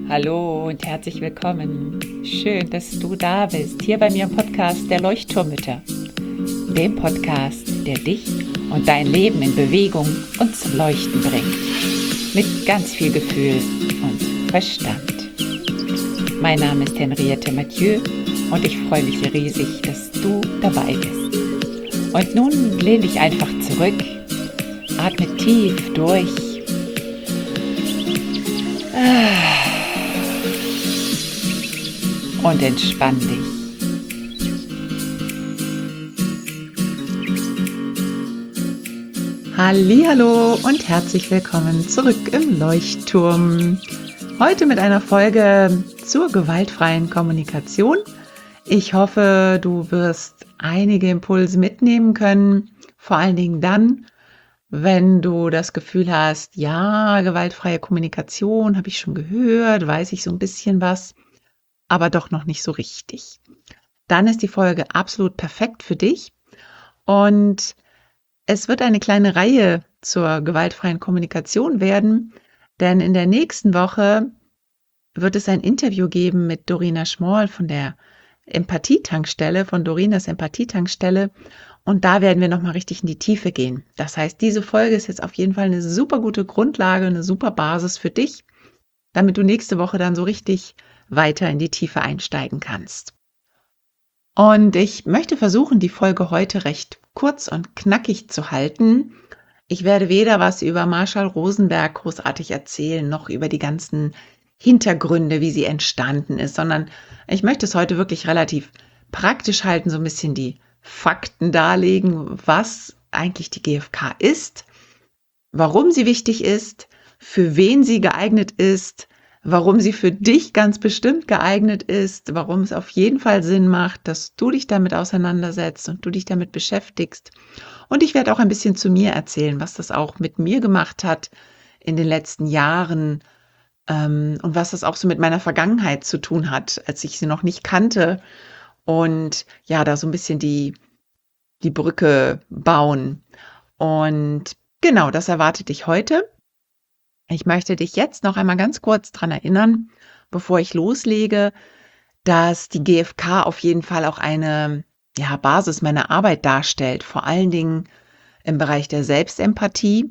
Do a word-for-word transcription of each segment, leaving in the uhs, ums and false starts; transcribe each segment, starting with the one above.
Hallo und herzlich willkommen. Schön, dass du da bist, hier bei mir im Podcast der Leuchtturmmütter. Dem Podcast, der dich und dein Leben in Bewegung und zum Leuchten bringt. Mit ganz viel Gefühl und Verstand. Mein Name ist Henriette Mathieu und ich freue mich riesig, dass du dabei bist. Und nun lehn dich einfach zurück, atme tief durch. Und entspann dich. Hallihallo und herzlich willkommen zurück im Leuchtturm. Heute mit einer Folge zur gewaltfreien Kommunikation. Ich hoffe, du wirst einige Impulse mitnehmen können, vor allen Dingen dann, wenn du das Gefühl hast, ja, gewaltfreie Kommunikation habe ich schon gehört, weiß ich so ein bisschen was, aber doch noch nicht so richtig. Dann ist die Folge absolut perfekt für dich und es wird eine kleine Reihe zur gewaltfreien Kommunikation werden, denn in der nächsten Woche wird es ein Interview geben mit Dorina Schmoll von der Empathietankstelle, von Dorinas Empathietankstelle und da werden wir nochmal richtig in die Tiefe gehen. Das heißt, diese Folge ist jetzt auf jeden Fall eine super gute Grundlage, eine super Basis für dich, damit du nächste Woche dann so richtig weiter in die Tiefe einsteigen kannst. Und ich möchte versuchen, die Folge heute recht kurz und knackig zu halten. Ich werde weder was über Marshall Rosenberg großartig erzählen, noch über die ganzen Hintergründe, wie sie entstanden ist, sondern ich möchte es heute wirklich relativ praktisch halten, so ein bisschen die Fakten darlegen, was eigentlich die G F K ist, warum sie wichtig ist, für wen sie geeignet ist, warum sie für dich ganz bestimmt geeignet ist, warum es auf jeden Fall Sinn macht, dass du dich damit auseinandersetzt und du dich damit beschäftigst. Und ich werde auch ein bisschen zu mir erzählen, was das auch mit mir gemacht hat in den letzten Jahren ähm, und was das auch so mit meiner Vergangenheit zu tun hat, als ich sie noch nicht kannte. Und ja, da so ein bisschen die, die Brücke bauen. Und genau, das erwartet dich heute. Ich möchte dich jetzt noch einmal ganz kurz daran erinnern, bevor ich loslege, dass die G F K auf jeden Fall auch eine ja, Basis meiner Arbeit darstellt, vor allen Dingen im Bereich der Selbstempathie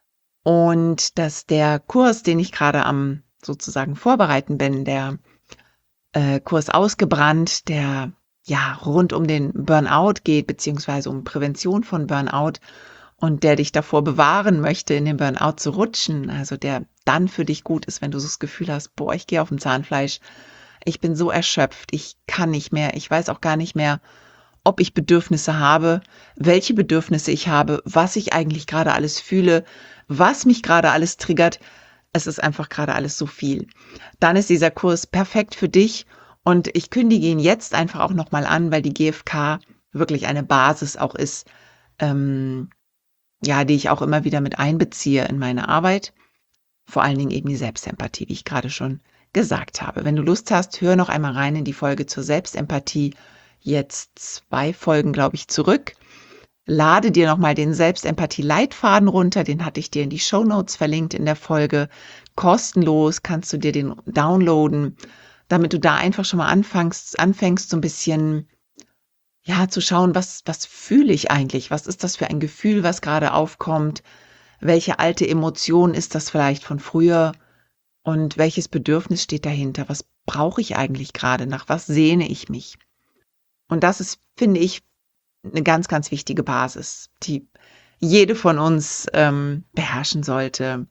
und dass der Kurs, den ich gerade am sozusagen vorbereiten bin, der äh, Kurs Ausgebrannt, der ja rund um den Burnout geht, beziehungsweise um Prävention von Burnout, und der dich davor bewahren möchte, in den Burnout zu rutschen, also der dann für dich gut ist, wenn du so das Gefühl hast, boah, ich gehe auf dem Zahnfleisch, ich bin so erschöpft, ich kann nicht mehr, ich weiß auch gar nicht mehr, ob ich Bedürfnisse habe, welche Bedürfnisse ich habe, was ich eigentlich gerade alles fühle, was mich gerade alles triggert. Es ist einfach gerade alles so viel. Dann ist dieser Kurs perfekt für dich und ich kündige ihn jetzt einfach auch nochmal an, weil die G F K wirklich eine Basis auch ist, ähm, ja, die ich auch immer wieder mit einbeziehe in meine Arbeit. Vor allen Dingen eben die Selbstempathie, wie ich gerade schon gesagt habe. Wenn du Lust hast, hör noch einmal rein in die Folge zur Selbstempathie. Jetzt zwei Folgen, glaube ich, zurück. Lade dir nochmal den Selbstempathie-Leitfaden runter. Den hatte ich dir in die Shownotes verlinkt in der Folge. Kostenlos kannst du dir den downloaden, damit du da einfach schon mal anfängst, anfängst so ein bisschen ja, zu schauen, was, was fühle ich eigentlich? Was ist das für ein Gefühl, was gerade aufkommt? Welche alte Emotion ist das vielleicht von früher? Und welches Bedürfnis steht dahinter? Was brauche ich eigentlich gerade? Nach was sehne ich mich? Und das ist, finde ich, eine ganz, ganz wichtige Basis, die jede von uns ähm, beherrschen sollte.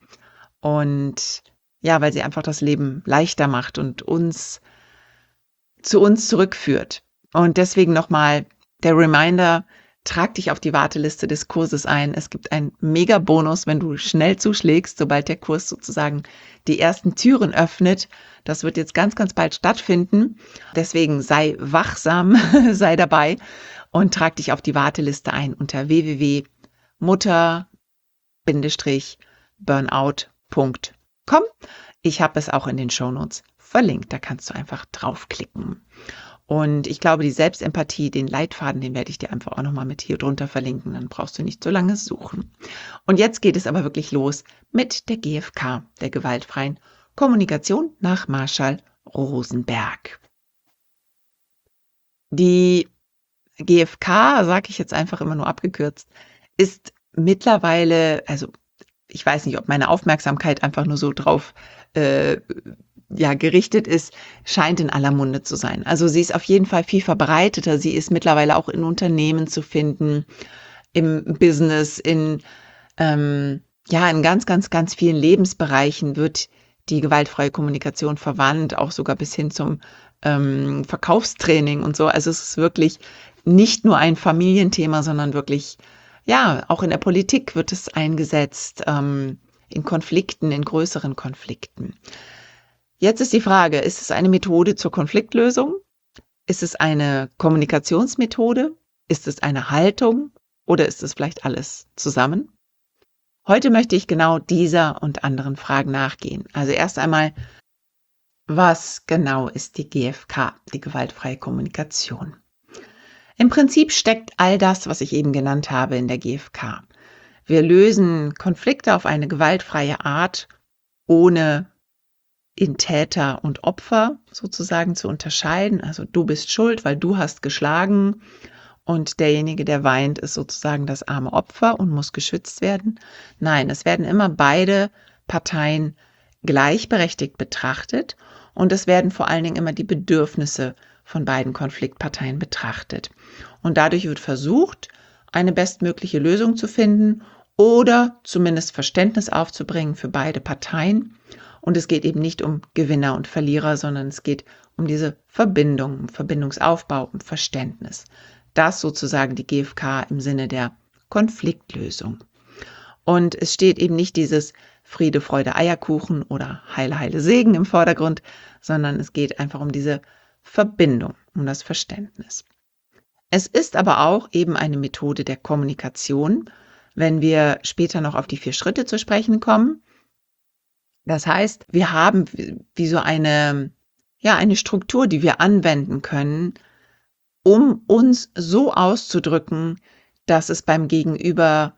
Und ja, weil sie einfach das Leben leichter macht und uns zu uns zurückführt. Und deswegen nochmal der Reminder, trag dich auf die Warteliste des Kurses ein. Es gibt einen Mega-Bonus, wenn du schnell zuschlägst, sobald der Kurs sozusagen die ersten Türen öffnet. Das wird jetzt ganz, ganz bald stattfinden. Deswegen sei wachsam, sei dabei und trag dich auf die Warteliste ein unter w w w punkt mutter Bindestrich burnout punkt com. Ich habe es auch in den Shownotes verlinkt. Da kannst du einfach draufklicken. Und ich glaube, die Selbstempathie, den Leitfaden, den werde ich dir einfach auch nochmal mit hier drunter verlinken. Dann brauchst du nicht so lange suchen. Und jetzt geht es aber wirklich los mit der G F K, der gewaltfreien Kommunikation nach Marshall Rosenberg. Die G F K, sage ich jetzt einfach immer nur abgekürzt, ist mittlerweile, also ich weiß nicht, ob meine Aufmerksamkeit einfach nur so drauf äh, ja, gerichtet ist, scheint in aller Munde zu sein. Also sie ist auf jeden Fall viel verbreiteter. Sie ist mittlerweile auch in Unternehmen zu finden, im Business, in, ähm, ja, in ganz, ganz, ganz vielen Lebensbereichen wird die gewaltfreie Kommunikation verwandt, auch sogar bis hin zum ähm, Verkaufstraining und so. Also es ist wirklich nicht nur ein Familienthema, sondern wirklich, ja, auch in der Politik wird es eingesetzt, ähm, in Konflikten, in größeren Konflikten. Jetzt ist die Frage, ist es eine Methode zur Konfliktlösung? Ist es eine Kommunikationsmethode? Ist es eine Haltung? Oder ist es vielleicht alles zusammen? Heute möchte ich genau dieser und anderen Fragen nachgehen. Also erst einmal, was genau ist die G F K, die gewaltfreie Kommunikation? Im Prinzip steckt all das, was ich eben genannt habe, in der G F K. Wir lösen Konflikte auf eine gewaltfreie Art, ohne in Täter und Opfer sozusagen zu unterscheiden. Also du bist schuld, weil du hast geschlagen und derjenige, der weint, ist sozusagen das arme Opfer und muss geschützt werden. Nein, es werden immer beide Parteien gleichberechtigt betrachtet und es werden vor allen Dingen immer die Bedürfnisse von beiden Konfliktparteien betrachtet. Und dadurch wird versucht, eine bestmögliche Lösung zu finden oder zumindest Verständnis aufzubringen für beide Parteien. Und es geht eben nicht um Gewinner und Verlierer, sondern es geht um diese Verbindung, um Verbindungsaufbau, um Verständnis. Das sozusagen die G F K im Sinne der Konfliktlösung. Und es steht eben nicht dieses Friede, Freude, Eierkuchen oder Heile, Heile, Segen im Vordergrund, sondern es geht einfach um diese Verbindung, um das Verständnis. Es ist aber auch eben eine Methode der Kommunikation, wenn wir später noch auf die vier Schritte zu sprechen kommen. Das heißt, wir haben wie so eine, ja, eine Struktur, die wir anwenden können, um uns so auszudrücken, dass es beim Gegenüber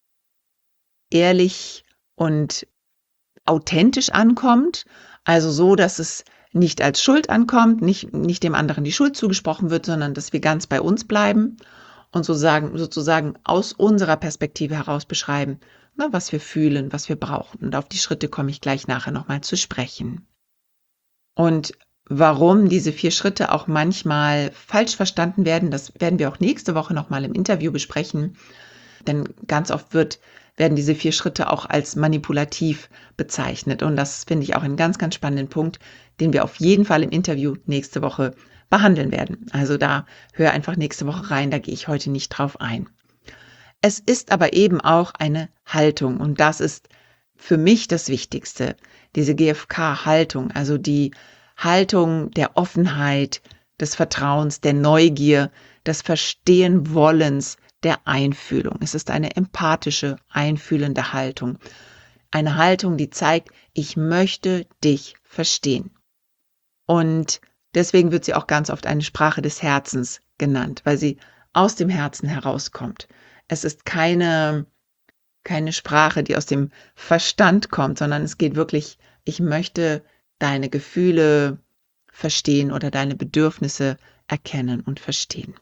ehrlich und authentisch ankommt, also so, dass es nicht als Schuld ankommt, nicht, nicht dem anderen die Schuld zugesprochen wird, sondern dass wir ganz bei uns bleiben und sozusagen, sozusagen aus unserer Perspektive heraus beschreiben, na, was wir fühlen, was wir brauchen. Und auf die Schritte komme ich gleich nachher nochmal zu sprechen. Und warum diese vier Schritte auch manchmal falsch verstanden werden, das werden wir auch nächste Woche nochmal im Interview besprechen. Denn ganz oft wird, werden diese vier Schritte auch als manipulativ bezeichnet. Und das finde ich auch einen ganz, ganz spannenden Punkt, den wir auf jeden Fall im Interview nächste Woche behandeln werden. Also da hör einfach nächste Woche rein, da gehe ich heute nicht drauf ein. Es ist aber eben auch eine Haltung und das ist für mich das Wichtigste, diese G F K-Haltung, also die Haltung der Offenheit, des Vertrauens, der Neugier, des Verstehenwollens, der Einfühlung. Es ist eine empathische, einfühlende Haltung. Eine Haltung, die zeigt, ich möchte dich verstehen. Und deswegen wird sie auch ganz oft eine Sprache des Herzens genannt, weil sie aus dem Herzen herauskommt. Es ist keine, keine Sprache, die aus dem Verstand kommt, sondern es geht wirklich, ich möchte deine Gefühle verstehen oder deine Bedürfnisse erkennen und verstehen.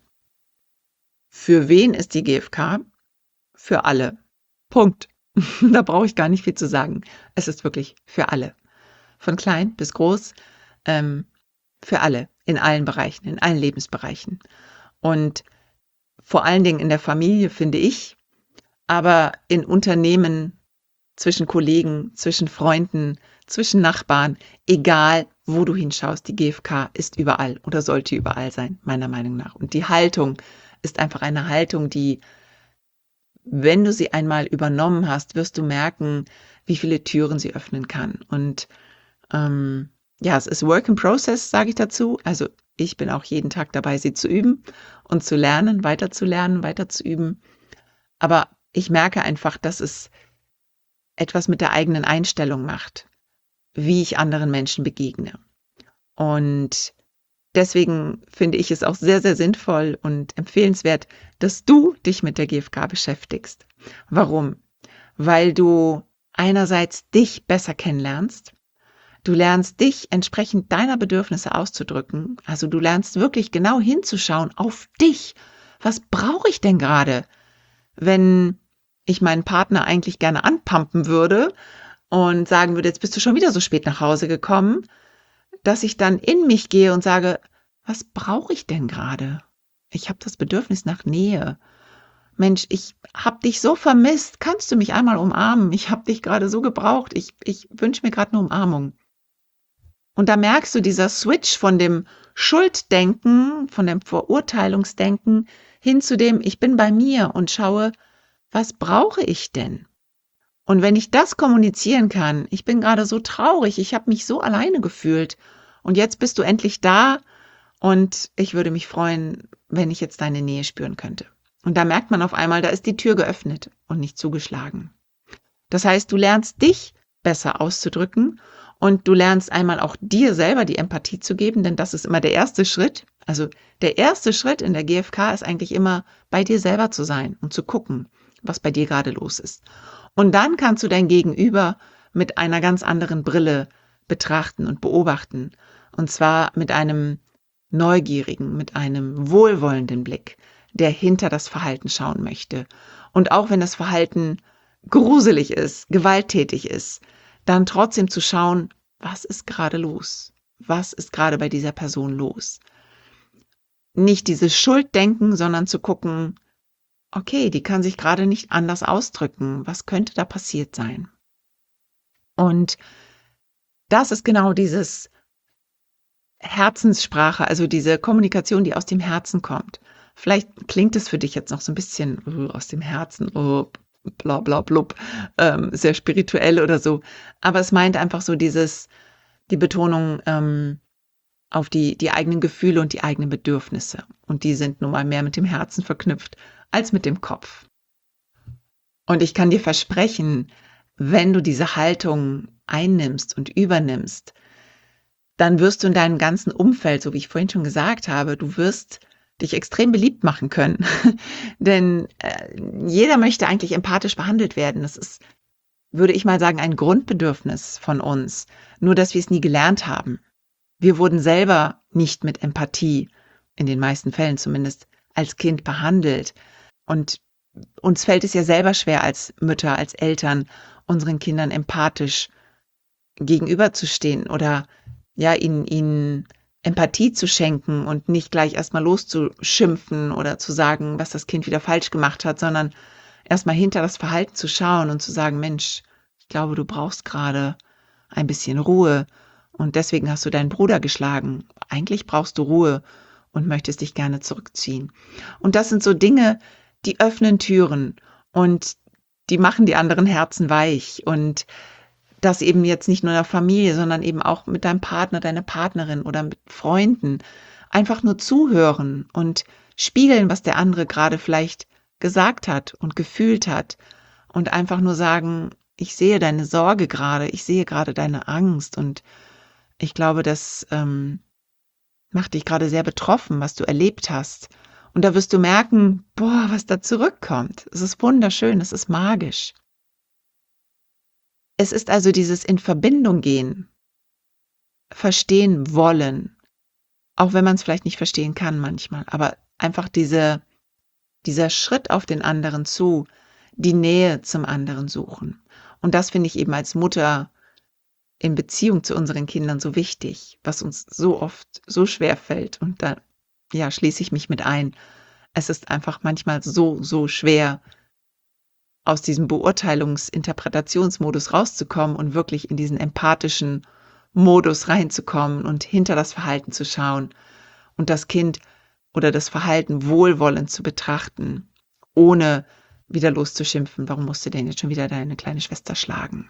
Für wen ist die G F K? Für alle. Punkt. Da brauche ich gar nicht viel zu sagen. Es ist wirklich für alle. Von klein bis groß, ähm, für alle, in allen Bereichen, in allen Lebensbereichen. Und vor allen Dingen in der Familie, finde ich, aber in Unternehmen, zwischen Kollegen, zwischen Freunden, zwischen Nachbarn, egal wo du hinschaust, die G F K ist überall oder sollte überall sein, meiner Meinung nach. Und die Haltung ist einfach eine Haltung, die, wenn du sie einmal übernommen hast, wirst du merken, wie viele Türen sie öffnen kann. Und ähm, ja, es ist Work in Process, sage ich dazu. Also ich bin auch jeden Tag dabei, sie zu üben und zu lernen, weiter zu lernen, weiter zu üben. Aber ich merke einfach, dass es etwas mit der eigenen Einstellung macht, wie ich anderen Menschen begegne. Und deswegen finde ich es auch sehr, sehr sinnvoll und empfehlenswert, dass du dich mit der G F K beschäftigst. Warum? Weil du einerseits dich besser kennenlernst. Du lernst dich entsprechend deiner Bedürfnisse auszudrücken. Also du lernst wirklich genau hinzuschauen auf dich. Was brauche ich denn gerade, wenn ich meinen Partner eigentlich gerne anpumpen würde und sagen würde, jetzt bist du schon wieder so spät nach Hause gekommen, dass ich dann in mich gehe und sage, was brauche ich denn gerade? Ich habe das Bedürfnis nach Nähe. Mensch, ich habe dich so vermisst. Kannst du mich einmal umarmen? Ich habe dich gerade so gebraucht. Ich, ich wünsche mir gerade eine Umarmung. Und da merkst du, dieser Switch von dem Schulddenken, von dem Verurteilungsdenken hin zu dem, ich bin bei mir und schaue, was brauche ich denn? Und wenn ich das kommunizieren kann, ich bin gerade so traurig, ich habe mich so alleine gefühlt und jetzt bist du endlich da und ich würde mich freuen, wenn ich jetzt deine Nähe spüren könnte. Und da merkt man auf einmal, da ist die Tür geöffnet und nicht zugeschlagen. Das heißt, du lernst dich besser auszudrücken und du lernst einmal auch dir selber die Empathie zu geben, denn das ist immer der erste Schritt. Also der erste Schritt in der G F K ist eigentlich immer, bei dir selber zu sein und zu gucken, was bei dir gerade los ist. Und dann kannst du dein Gegenüber mit einer ganz anderen Brille betrachten und beobachten. Und zwar mit einem neugierigen, mit einem wohlwollenden Blick, der hinter das Verhalten schauen möchte. Und auch wenn das Verhalten gruselig ist, gewalttätig ist, dann trotzdem zu schauen, was ist gerade los? Was ist gerade bei dieser Person los? Nicht dieses Schulddenken, sondern zu gucken, okay, die kann sich gerade nicht anders ausdrücken. Was könnte da passiert sein? Und das ist genau dieses Herzenssprache, also diese Kommunikation, die aus dem Herzen kommt. Vielleicht klingt es für dich jetzt noch so ein bisschen uh, aus dem Herzen, oh, bla bla blub, ähm, sehr spirituell oder so. Aber es meint einfach so dieses, die Betonung ähm, auf die, die eigenen Gefühle und die eigenen Bedürfnisse. Und die sind nun mal mehr mit dem Herzen verknüpft als mit dem Kopf. Und ich kann dir versprechen, wenn du diese Haltung einnimmst und übernimmst, dann wirst du in deinem ganzen Umfeld, so wie ich vorhin schon gesagt habe, du wirst dich extrem beliebt machen können. Denn äh, jeder möchte eigentlich empathisch behandelt werden. Das ist, würde ich mal sagen, ein Grundbedürfnis von uns. Nur, dass wir es nie gelernt haben. Wir wurden selber nicht mit Empathie, in den meisten Fällen zumindest, als Kind behandelt. Und uns fällt es ja selber schwer als Mütter, als Eltern, unseren Kindern empathisch gegenüberzustehen oder ja, ihnen, ihnen Empathie zu schenken und nicht gleich erstmal loszuschimpfen oder zu sagen, was das Kind wieder falsch gemacht hat, sondern erstmal hinter das Verhalten zu schauen und zu sagen, Mensch, ich glaube, du brauchst gerade ein bisschen Ruhe und deswegen hast du deinen Bruder geschlagen. Eigentlich brauchst du Ruhe und möchtest dich gerne zurückziehen. Und das sind so Dinge, die öffnen Türen und die machen die anderen Herzen weich und das eben jetzt nicht nur in der Familie, sondern eben auch mit deinem Partner, deiner Partnerin oder mit Freunden. Einfach nur zuhören und spiegeln, was der andere gerade vielleicht gesagt hat und gefühlt hat. Und einfach nur sagen, ich sehe deine Sorge gerade, ich sehe gerade deine Angst. Und ich glaube, das ähm, macht dich gerade sehr betroffen, was du erlebt hast. Und da wirst du merken, boah, was da zurückkommt. Es ist wunderschön, es ist magisch. Es ist also dieses in Verbindung gehen, verstehen wollen, auch wenn man es vielleicht nicht verstehen kann manchmal, aber einfach diese, dieser Schritt auf den anderen zu, die Nähe zum anderen suchen. Und das finde ich eben als Mutter in Beziehung zu unseren Kindern so wichtig, was uns so oft so schwer fällt. Und da ja, schließe ich mich mit ein. Es ist einfach manchmal so, so schwer, aus diesem Beurteilungs-Interpretationsmodus rauszukommen und wirklich in diesen empathischen Modus reinzukommen und hinter das Verhalten zu schauen und das Kind oder das Verhalten wohlwollend zu betrachten, ohne wieder loszuschimpfen, warum musst du denn jetzt schon wieder deine kleine Schwester schlagen?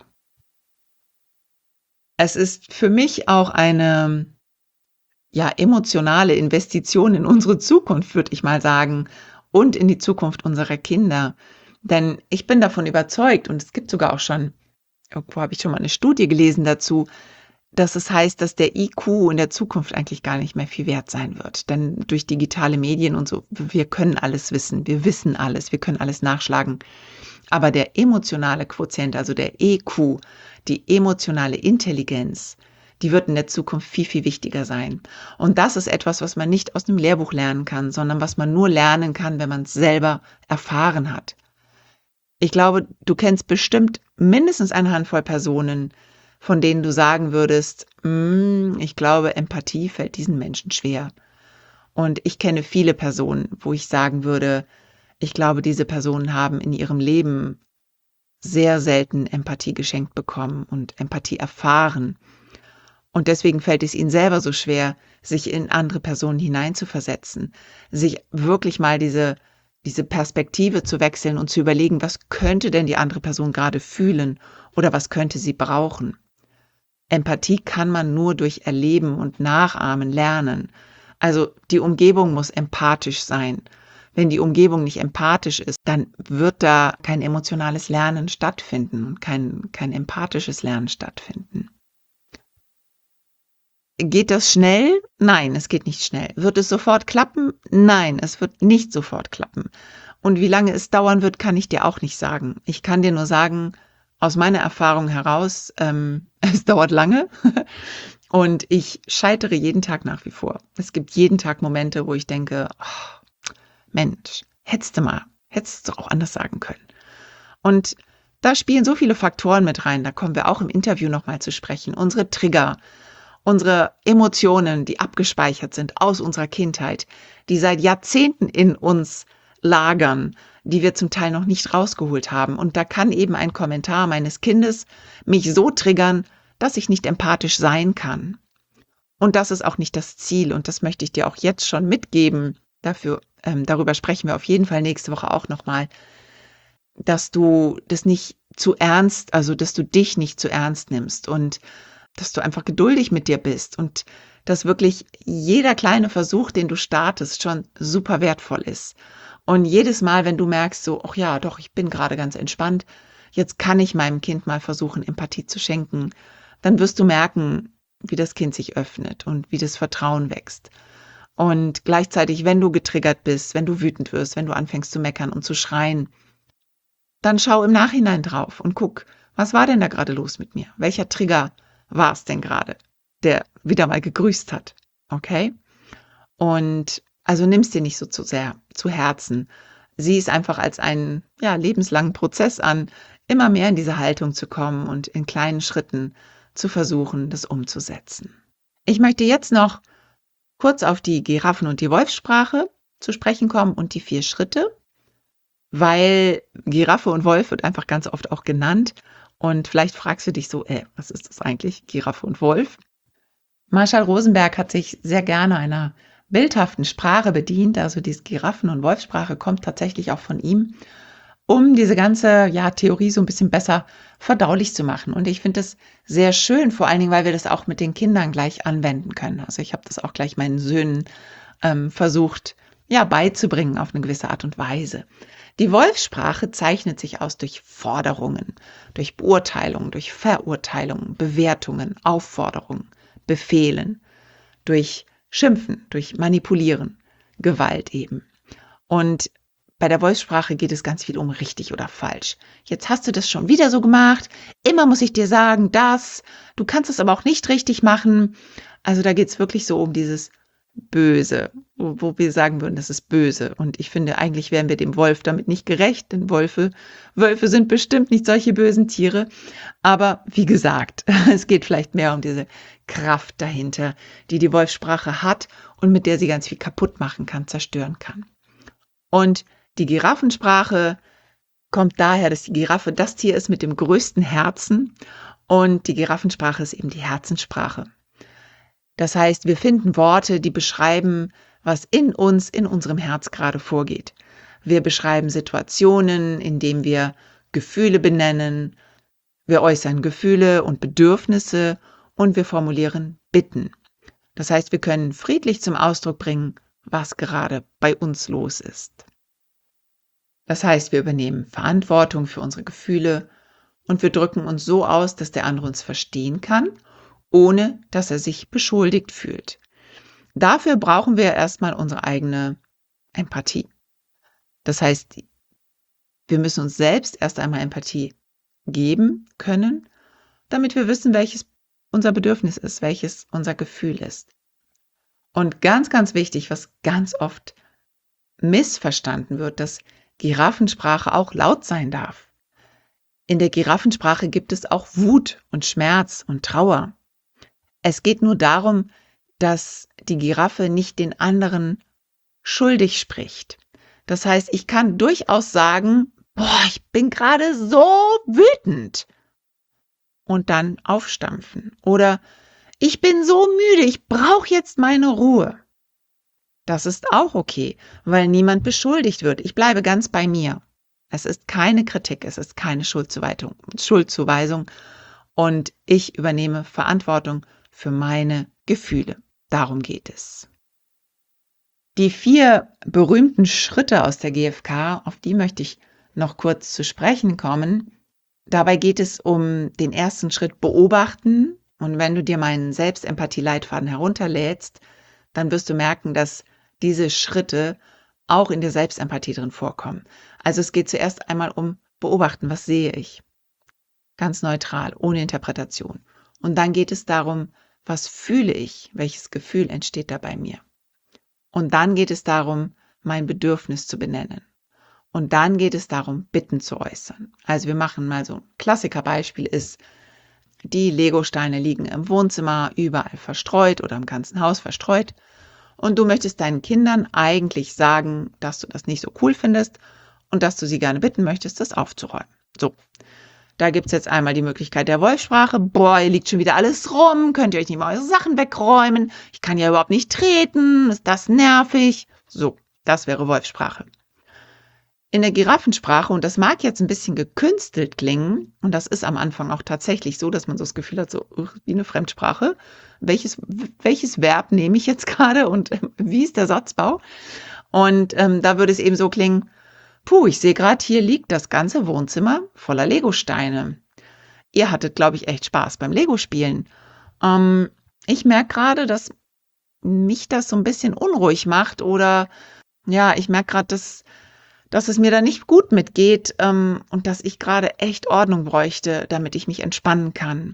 Es ist für mich auch eine ja, emotionale Investition in unsere Zukunft, würde ich mal sagen, und in die Zukunft unserer Kinder. Denn ich bin davon überzeugt, und es gibt sogar auch schon, irgendwo habe ich schon mal eine Studie gelesen dazu, dass es heißt, dass der I Q in der Zukunft eigentlich gar nicht mehr viel wert sein wird. Denn durch digitale Medien und so, wir können alles wissen, wir wissen alles, wir können alles nachschlagen. Aber der emotionale Quotient, also der E Q, die emotionale Intelligenz, die wird in der Zukunft viel, viel wichtiger sein. Und das ist etwas, was man nicht aus einem Lehrbuch lernen kann, sondern was man nur lernen kann, wenn man es selber erfahren hat. Ich glaube, du kennst bestimmt mindestens eine Handvoll Personen, von denen du sagen würdest, "Mm, ich glaube, Empathie fällt diesen Menschen schwer." Und ich kenne viele Personen, wo ich sagen würde, ich glaube, diese Personen haben in ihrem Leben sehr selten Empathie geschenkt bekommen und Empathie erfahren. Und deswegen fällt es ihnen selber so schwer, sich in andere Personen hineinzuversetzen, sich wirklich mal diese, diese Perspektive zu wechseln und zu überlegen, was könnte denn die andere Person gerade fühlen oder was könnte sie brauchen. Empathie kann man nur durch Erleben und Nachahmen lernen. Also die Umgebung muss empathisch sein. Wenn die Umgebung nicht empathisch ist, dann wird da kein emotionales Lernen stattfinden und kein, kein empathisches Lernen stattfinden. Geht das schnell? Nein, es geht nicht schnell. Wird es sofort klappen? Nein, es wird nicht sofort klappen. Und wie lange es dauern wird, kann ich dir auch nicht sagen. Ich kann dir nur sagen, aus meiner Erfahrung heraus, ähm, es dauert lange und ich scheitere jeden Tag nach wie vor. Es gibt jeden Tag Momente, wo ich denke, oh, Mensch, hättest du mal, hättest du auch anders sagen können. Und da spielen so viele Faktoren mit rein, da kommen wir auch im Interview nochmal zu sprechen. Unsere Trigger, unsere Emotionen, die abgespeichert sind aus unserer Kindheit, die seit Jahrzehnten in uns lagern, die wir zum Teil noch nicht rausgeholt haben. Und da kann eben ein Kommentar meines Kindes mich so triggern, dass ich nicht empathisch sein kann. Und das ist auch nicht das Ziel. Und das möchte ich dir auch jetzt schon mitgeben. Dafür, ähm, darüber sprechen wir auf jeden Fall nächste Woche auch nochmal, dass du das nicht zu ernst, also dass du dich nicht zu ernst nimmst und dass du einfach geduldig mit dir bist und dass wirklich jeder kleine Versuch, den du startest, schon super wertvoll ist. Und jedes Mal, wenn du merkst, so, ach ja, doch, ich bin gerade ganz entspannt, jetzt kann ich meinem Kind mal versuchen, Empathie zu schenken, dann wirst du merken, wie das Kind sich öffnet und wie das Vertrauen wächst. Und gleichzeitig, wenn du getriggert bist, wenn du wütend wirst, wenn du anfängst zu meckern und zu schreien, dann schau im Nachhinein drauf und guck, was war denn da gerade los mit mir? Welcher Trigger war es denn gerade, der wieder mal gegrüßt hat? Okay? Und also nimm's dir nicht so zu sehr zu Herzen. Sieh es einfach als einen ja, lebenslangen Prozess an, immer mehr in diese Haltung zu kommen und in kleinen Schritten zu versuchen, das umzusetzen. Ich möchte jetzt noch kurz auf die Giraffen- und die Wolfssprache zu sprechen kommen und die vier Schritte, weil Giraffe und Wolf wird einfach ganz oft auch genannt. Und vielleicht fragst du dich so, äh, was ist das eigentlich, Giraffe und Wolf? Marshall Rosenberg hat sich sehr gerne einer bildhaften Sprache bedient, also diese Giraffen- und Wolfssprache kommt tatsächlich auch von ihm, um diese ganze ja, Theorie so ein bisschen besser verdaulich zu machen. Und ich finde das sehr schön, vor allen Dingen, weil wir das auch mit den Kindern gleich anwenden können. Also ich habe das auch gleich meinen Söhnen ähm, versucht, ja, beizubringen auf eine gewisse Art und Weise. Die Wolfssprache zeichnet sich aus durch Forderungen, durch Beurteilungen, durch Verurteilungen, Bewertungen, Aufforderungen, Befehlen, durch Schimpfen, durch Manipulieren, Gewalt eben. Und bei der Wolfssprache geht es ganz viel um richtig oder falsch. Jetzt hast du das schon wieder so gemacht. Immer muss ich dir sagen, das. Du kannst es aber auch nicht richtig machen. Also da geht es wirklich so um dieses Böse, wo, wo wir sagen würden, das ist böse. Und ich finde, eigentlich wären wir dem Wolf damit nicht gerecht, denn Wölfe, Wölfe sind bestimmt nicht solche bösen Tiere. Aber wie gesagt, es geht vielleicht mehr um diese Kraft dahinter, die die Wolfssprache hat und mit der sie ganz viel kaputt machen kann, zerstören kann. Und die Giraffensprache kommt daher, dass die Giraffe das Tier ist mit dem größten Herzen und die Giraffensprache ist eben die Herzenssprache. Das heißt, wir finden Worte, die beschreiben, was in uns, in unserem Herz gerade vorgeht. Wir beschreiben Situationen, in denen wir Gefühle benennen, wir äußern Gefühle und Bedürfnisse und wir formulieren Bitten. Das heißt, wir können friedlich zum Ausdruck bringen, was gerade bei uns los ist. Das heißt, wir übernehmen Verantwortung für unsere Gefühle und wir drücken uns so aus, dass der andere uns verstehen kann, ohne dass er sich beschuldigt fühlt. Dafür brauchen wir erstmal unsere eigene Empathie. Das heißt, wir müssen uns selbst erst einmal Empathie geben können, damit wir wissen, welches unser Bedürfnis ist, welches unser Gefühl ist. Und ganz, ganz wichtig, was ganz oft missverstanden wird, dass Giraffensprache auch laut sein darf. In der Giraffensprache gibt es auch Wut und Schmerz und Trauer. Es geht nur darum, dass die Giraffe nicht den anderen schuldig spricht. Das heißt, ich kann durchaus sagen, boah, ich bin gerade so wütend und dann aufstampfen. Oder ich bin so müde, ich brauche jetzt meine Ruhe. Das ist auch okay, weil niemand beschuldigt wird. Ich bleibe ganz bei mir. Es ist keine Kritik, es ist keine Schuldzuweisung, Schuldzuweisung und ich übernehme Verantwortung für meine Gefühle. Darum geht es. Die vier berühmten Schritte aus der G F K, auf die möchte ich noch kurz zu sprechen kommen. Dabei geht es um den ersten Schritt beobachten. Und wenn du dir meinen Selbstempathie-Leitfaden herunterlädst, dann wirst du merken, dass diese Schritte auch in der Selbstempathie drin vorkommen. Also es geht zuerst einmal um beobachten, was sehe ich? Ganz neutral, ohne Interpretation. Und dann geht es darum, was fühle ich? Welches Gefühl entsteht da bei mir? Und dann geht es darum, mein Bedürfnis zu benennen. Und dann geht es darum, Bitten zu äußern. Also wir machen mal so ein Klassikerbeispiel ist, die Legosteine liegen im Wohnzimmer überall verstreut oder im ganzen Haus verstreut. Und du möchtest deinen Kindern eigentlich sagen, dass du das nicht so cool findest und dass du sie gerne bitten möchtest, das aufzuräumen. So, da gibt es jetzt einmal die Möglichkeit der Wolfssprache. Boah, hier liegt schon wieder alles rum. Könnt ihr euch nicht mal eure Sachen wegräumen? Ich kann ja überhaupt nicht treten. Ist das nervig? So, das wäre Wolfssprache. In der Giraffensprache, und das mag jetzt ein bisschen gekünstelt klingen, und das ist am Anfang auch tatsächlich so, dass man so das Gefühl hat, so wie eine Fremdsprache. Welches, welches Verb nehme ich jetzt gerade und äh, wie ist der Satzbau? Und ähm, da würde es eben so klingen, puh, ich sehe gerade, hier liegt das ganze Wohnzimmer voller Legosteine. Ihr hattet, glaube ich, echt Spaß beim Lego-Spielen. Ähm, ich merke gerade, dass mich das so ein bisschen unruhig macht oder ja, ich merke gerade, dass dass es mir da nicht gut mitgeht ähm, und dass ich gerade echt Ordnung bräuchte, damit ich mich entspannen kann.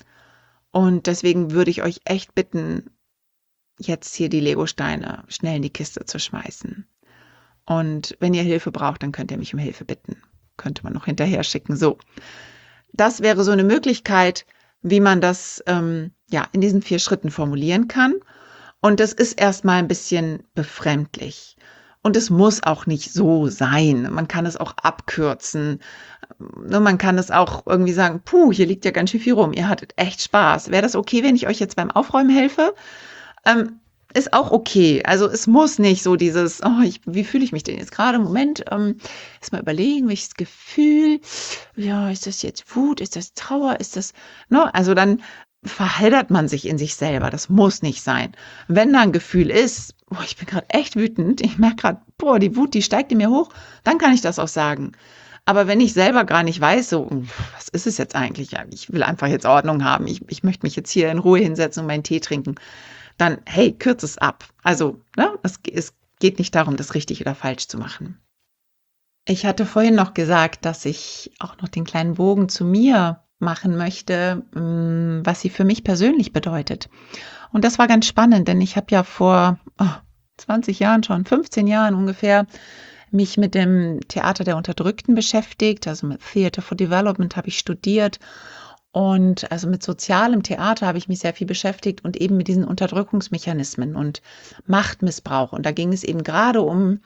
Und deswegen würde ich euch echt bitten, jetzt hier die Legosteine schnell in die Kiste zu schmeißen. Und wenn ihr Hilfe braucht, dann könnt ihr mich um Hilfe bitten. Könnte man noch hinterher schicken. So, das wäre so eine Möglichkeit, wie man das ähm, ja in diesen vier Schritten formulieren kann. Und das ist erstmal ein bisschen befremdlich. Und es muss auch nicht so sein. Man kann es auch abkürzen. Man kann es auch irgendwie sagen, puh, hier liegt ja ganz schön viel rum. Ihr hattet echt Spaß. Wäre das okay, wenn ich euch jetzt beim Aufräumen helfe? Ähm, ist auch okay. Also es muss nicht so dieses, oh, ich, wie fühle ich mich denn jetzt gerade? Moment, ähm, erst mal überlegen, welches Gefühl. Ja, ist das jetzt Wut? Ist das Trauer? Ist das, ne? Also dann verheddert man sich in sich selber. Das muss nicht sein. Wenn da ein Gefühl ist, boah, ich bin gerade echt wütend, ich merke gerade, boah, die Wut, die steigt in mir hoch, dann kann ich das auch sagen. Aber wenn ich selber gar nicht weiß, so, was ist es jetzt eigentlich? Ja, ich will einfach jetzt Ordnung haben. Ich, ich möchte mich jetzt hier in Ruhe hinsetzen und meinen Tee trinken. Dann, hey, kürz es ab. Also, ne, es, es geht nicht darum, das richtig oder falsch zu machen. Ich hatte vorhin noch gesagt, dass ich auch noch den kleinen Bogen zu mir machen möchte, was sie für mich persönlich bedeutet. Und das war ganz spannend, denn ich habe ja vor oh, zwanzig Jahren schon, fünfzehn Jahren ungefähr, mich mit dem Theater der Unterdrückten beschäftigt. Also mit Theater for Development habe ich studiert. Und also mit sozialem Theater habe ich mich sehr viel beschäftigt und eben mit diesen Unterdrückungsmechanismen und Machtmissbrauch. Und da ging es eben gerade um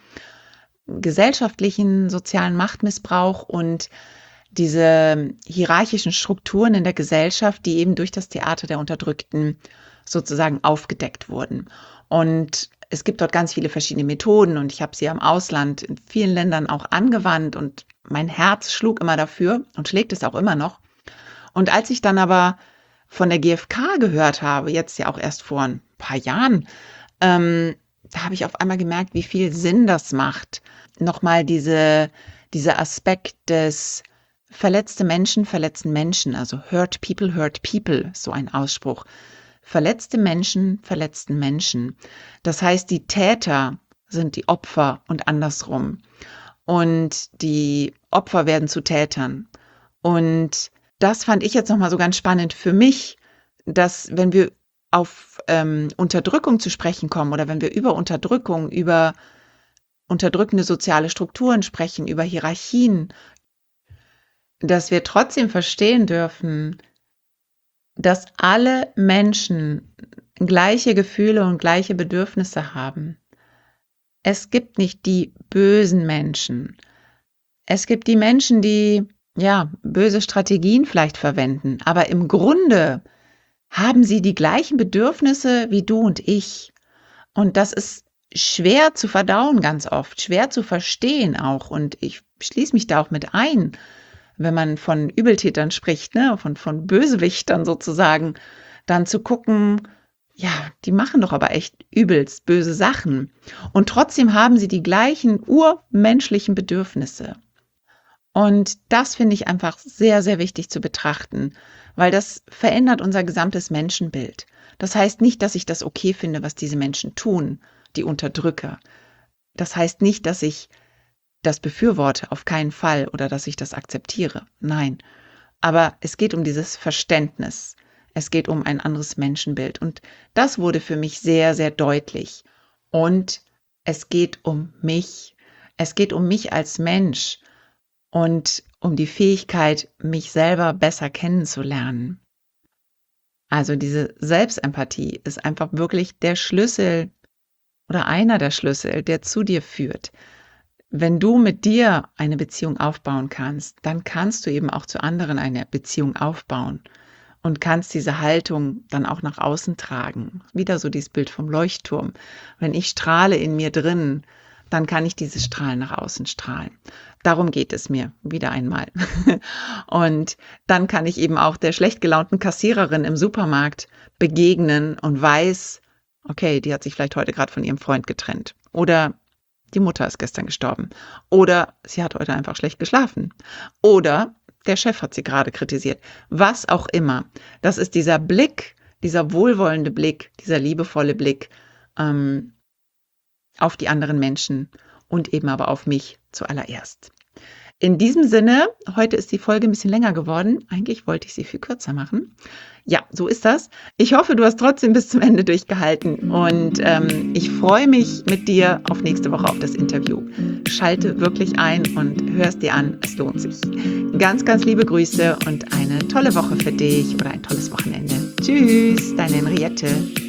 gesellschaftlichen, sozialen Machtmissbrauch und diese hierarchischen Strukturen in der Gesellschaft, die eben durch das Theater der Unterdrückten sozusagen aufgedeckt wurden. Und es gibt dort ganz viele verschiedene Methoden und ich habe sie am Ausland in vielen Ländern auch angewandt und mein Herz schlug immer dafür und schlägt es auch immer noch. Und als ich dann aber von der G F K gehört habe, jetzt ja auch erst vor ein paar Jahren, ähm, da habe ich auf einmal gemerkt, wie viel Sinn das macht. Nochmal diese, dieser Aspekt des verletzte Menschen verletzen Menschen, also hurt people hurt people, so ein Ausspruch. Verletzte Menschen verletzten Menschen. Das heißt, die Täter sind die Opfer und andersrum. Und die Opfer werden zu Tätern. Und das fand ich jetzt nochmal so ganz spannend für mich, dass wenn wir auf ähm, Unterdrückung zu sprechen kommen oder wenn wir über Unterdrückung, über unterdrückende soziale Strukturen sprechen, über Hierarchien, dass wir trotzdem verstehen dürfen, dass alle Menschen gleiche Gefühle und gleiche Bedürfnisse haben. Es gibt nicht die bösen Menschen. Es gibt die Menschen, die ja böse Strategien vielleicht verwenden, aber im Grunde haben sie die gleichen Bedürfnisse wie du und ich. Und das ist schwer zu verdauen ganz oft, schwer zu verstehen auch. Und ich schließe mich da auch mit ein, wenn man von Übeltätern spricht, ne, von, von Bösewichtern sozusagen, dann zu gucken, ja, die machen doch aber echt übelst böse Sachen. Und trotzdem haben sie die gleichen urmenschlichen Bedürfnisse. Und das finde ich einfach sehr, sehr wichtig zu betrachten, weil das verändert unser gesamtes Menschenbild. Das heißt nicht, dass ich das okay finde, was diese Menschen tun, die Unterdrücker. Das heißt nicht, dass ich das befürworte, auf keinen Fall, oder dass ich das akzeptiere. Nein. Aber es geht um dieses Verständnis. Es geht um ein anderes Menschenbild. Und das wurde für mich sehr, sehr deutlich. Und es geht um mich. Es geht um mich als Mensch und um die Fähigkeit, mich selber besser kennenzulernen. Also diese Selbstempathie ist einfach wirklich der Schlüssel oder einer der Schlüssel, der zu dir führt. Wenn du mit dir eine Beziehung aufbauen kannst, dann kannst du eben auch zu anderen eine Beziehung aufbauen und kannst diese Haltung dann auch nach außen tragen. Wieder so dieses Bild vom Leuchtturm. Wenn ich strahle in mir drin, dann kann ich dieses Strahlen nach außen strahlen. Darum geht es mir wieder einmal. Und dann kann ich eben auch der schlecht gelaunten Kassiererin im Supermarkt begegnen und weiß, okay, die hat sich vielleicht heute gerade von ihrem Freund getrennt. Oder die Mutter ist gestern gestorben. Oder sie hat heute einfach schlecht geschlafen. Oder der Chef hat sie gerade kritisiert. Was auch immer. Das ist dieser Blick, dieser wohlwollende Blick, dieser liebevolle Blick ähm, auf die anderen Menschen und eben aber auf mich zuallererst. In diesem Sinne, heute ist die Folge ein bisschen länger geworden. Eigentlich wollte ich sie viel kürzer machen. Ja, so ist das. Ich hoffe, du hast trotzdem bis zum Ende durchgehalten und ähm, ich freue mich mit dir auf nächste Woche auf das Interview. Schalte wirklich ein und hör es dir an. Es lohnt sich. Ganz, ganz liebe Grüße und eine tolle Woche für dich oder ein tolles Wochenende. Tschüss, deine Henriette.